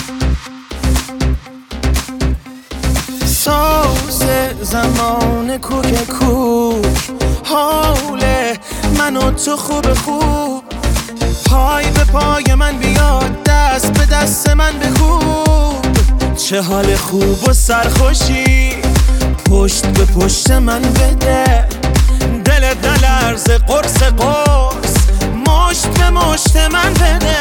ساز زمان کوک کوک، حال من و تو خوب خوب، پای به پای من بیاد، دست به دست من بکوب. چه حال خوب و سرخوشی پشت به پشت من بده، دلت نلرزه قرص قرص مشت به مشت من بده.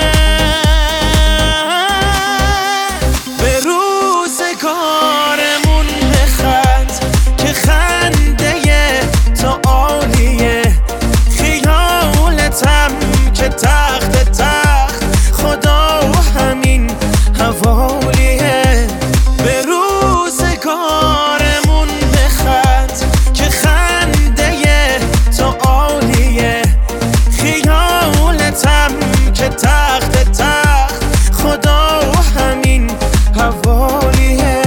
به روزگارمون بخند که خنده تو عالیه، خیالتم که تخت تخت خدا همین حوالیه. به روزگارمون بخند که خنده تو عالیه، خیالتم که تخت تخت خدا همین حوالیه.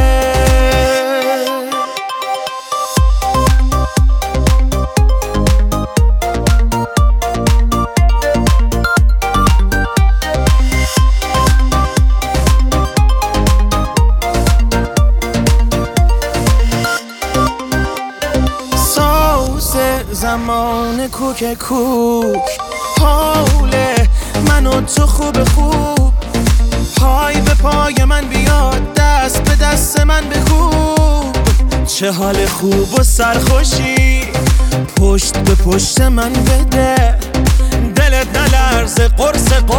زمان کوک کوک، حال من و تو خوب خوب، پای به پای من بیاد، دست به دست من بکوب. چه حال خوب و سرخوشی پشت به پشت من بده، دلت نلرزه قرص